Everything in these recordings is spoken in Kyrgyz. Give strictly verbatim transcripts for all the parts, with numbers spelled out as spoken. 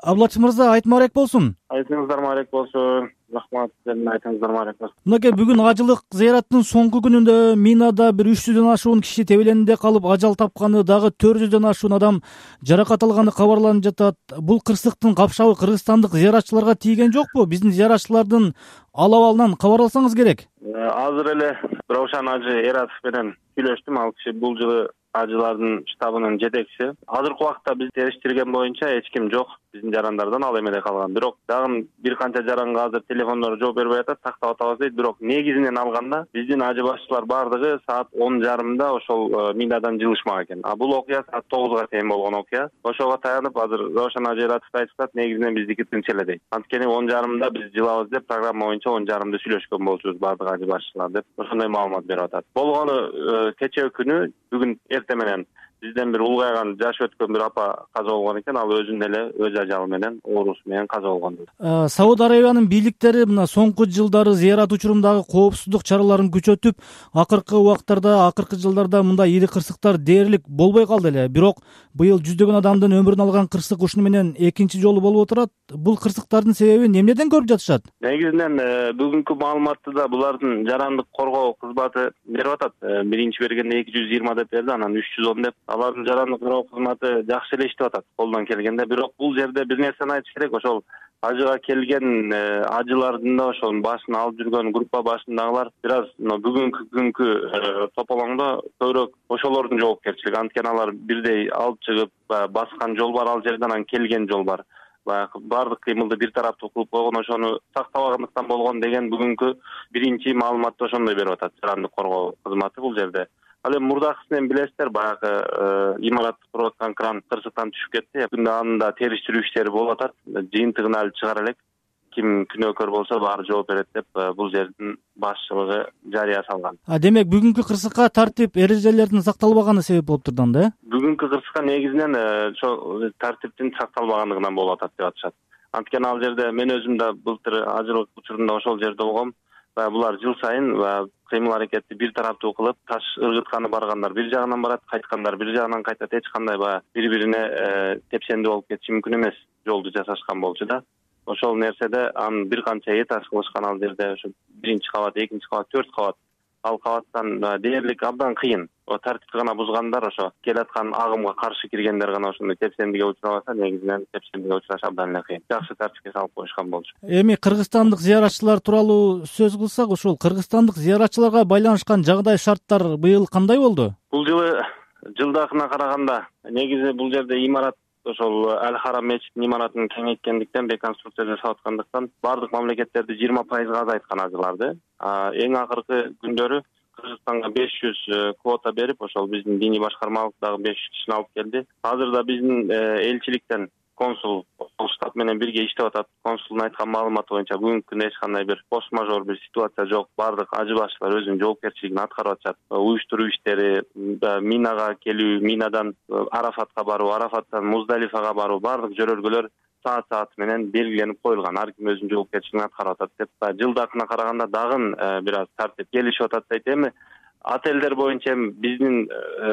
Абдуллач мырза, айтма арек болсун. Айтыңыздар маалек болсун. Рахмат, сиздердин айтыңыздар маалек болсун. Мынакей, бүгүн ажылык зыяраттын соңку күнүндө минада бир үч жүздөн ашуун киши тебелениндө калып ажал тапканы, дагы төрт жүздөн ашуун адам жаракат алганы кабарланып жатат. Бул кырсыктын капшабы кыргызстандык зыяратчыларга тийген жокпу? Биздин зыяратчылардын ал абалынан кабар алсаңыз керек. Азыр эле Раушан Ажы Эратов менен сүйлөштүм. Ал киши бул жылы ажылардын штабынын жетекчиси. Азыркы убакта биз териштирген боюнча эч ким жок биздин жарандардан, ал эмеде калган. Бирок дагы бир канча жаранга азыр телефондору жооп бербей атат, тактап атабыз дейт. Бирок негизинен алганда биздин ажы башчылар бардыгы саат он жарымда ошол минадан жылышмак экен. А бул окуя саат тогузга чейин болгон окуя. Ошого таянып азыр Раушан Ажы Эратов айтып атат, негизинен биздики тынч эле дейт. Анткени он жарымда биз жылабыз деп программа боюнча он жарымда сүйлөшкөн болчубуз бардык ажы башчылар деп ошондой маалымат берип атат. Болгону кечээ күнү бүгүн эртең менен бизден бир улгайган жашы өткөн бир апа каза болгон экен. Ал өзүнүн эле өз ажалы менен, оорусу менен каза болгон. Сауд Арабиянын бийликтери мына соңку жылдары зыярат учурундагы коопсуздук чараларын күчөтүп, акыркы убактарда, акыркы жылдарда мындай ири кырсыктар дээрлик болбой калды эле. Бирок быйыл жүздөгөн адамдын өмүрүн алган кырсык ушуну менен экинчи жолу болуп отурат. Бул кырсыктардын себебин эмнеден көрүп жатышат? Негизинен бүгүнкү маалыматты да булардын жарандык коргоо кызматы берип атат. Биринчи бергенде эки жүз жыйырма деп берди, анан үч жүз он деп. Алардын жарандык коргоо кызматы жакшы эле иштеп атат колдон келгенде. Бирок бул жерде бир нерсени айтыш керек. Ошол ажыга келген ажылардын да ошол башын алып жүргөн группа башындагылар бир аз бүгүнкү күnkү тополоңдо көбүрөөк ошолордун жоопкерчилиги. Анткени алар бирдей алып чыгып баскан жол бар, ал жерден анан келген жол бар. Баягы бардык кыймылды бир тараптуу кылып койгон, ошону сактабагандыктан болгон деген бүгүнкү биринчи маалыматты ошондой берип атат жарандык коргоо кызматы бул жерде. Ал эми мурдакысын билесиздер, баягы имаратты туруп аткан кран кырсыктан түшүп кетти. Күндө анын да териштирүү иштери болуп атат. Жыйынтыгын алып чыгара элек. Ким күнөөкөр болсо баары жооп берет деп бул жердин башчылыгы жарыя салган. А демек бүгүнкү кырсыкка тартип эрежелердин сакталбаганы себеп болуптур да, э? Бүгүнкү кырсыкка негизинен ошо тартиптин сакталбагандыгынан болуп атат деп атышат. Анткени ал жерде мен өзүм да былтыр ажылык учурунда ошол жерде болгом. Булар жыл сайын кыймыл аракетти бир тараптуу кылып, таш ыргытканы баргандар бир жагынан барат, кайткандар бир жагынан кайтат. Эч кандай баягы бири-бирине тепсендүү болуп кетиши мүмкүн эмес. Жолду жасашкан болчу да. Ошол нерседе анын бир канча этаж кылышкан ал жерде, ошо биринчи кабат, экинчи кабат, төрт кабат. Ал кабаттан дээрлик абдан кыйын. О тартипти гана бузгандар, ошо келаткан агымга каршы киргендер гана ошондой тепсендиге учурабаса, негизинен тепсендиге учураш абдан эле кыйын. Жакшы тартипке салып коюшкан болчу. Эми кыргызстандык зыяратчылар тууралуу сөз кылсак, ошол кыргызстандык зыяратчыларга байланышкан жагдай шарттар быйыл кандай болду? Бул жылы жылдакына караганда негизи бул жерде имарат ошол Ал-Харам мечитинин имаратын кеңейткендиктен, реконструкция жасап аткандыктан бардык мамлекеттерди жыйырма пайызга азайткан ажыларды. Эң акыркы күндөрү Кыргызстанга беш жүз квота берип, ошол биздин диний башкармалык дагы беш жүз кишини алып келди. Азыр да биздин элчиликтен консул штаб менен бирге иштеп атат. Консулдун айткан маалыматы боюнча бүгүнкү күндө эч кандай бир форс мажор бир ситуация жок. Бардык ажы башчылар өзүнүн жоопкерчилигин аткарып атышат. Уюштуруу иштери, минага келүү, минадан Арафатка баруу, Арафаттан Муздалифага баруу, бардык жөрөлгөлөр саат-саат менен белгиленип коюлган. Ар ким өзүнүн жоопкерчилигин аткарып атат деп, жылдакына караганда дагы бир аз тартип келишип атат дейт. Эми отелдер боюнча биздин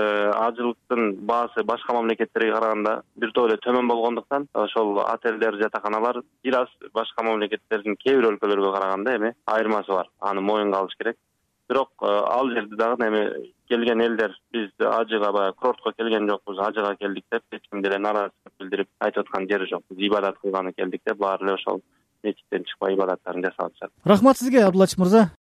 ажылыктын баасы башка мамлекеттерге караганда бир топ эле төмөн болгондуктан, ошол отелдер, жатаканалар бир аз башка мамлекеттердин кээ бир өлкөлөргө караганда эми айырмасы бар. Аны моюнга алыш керек. Бирок ал жерде дагы эми келген элдер биз ажыга баягы курортко келген жокпуз, ажыга келдик деп эч ким деле нааразычылык билдирип айтып аткан жери жок. Биз ибадат кылганы келдик деп баары эле ошол мечиттен чыкпай ибадаттарын жасап атышат. Рахмат сизге, Абдуллач мырза.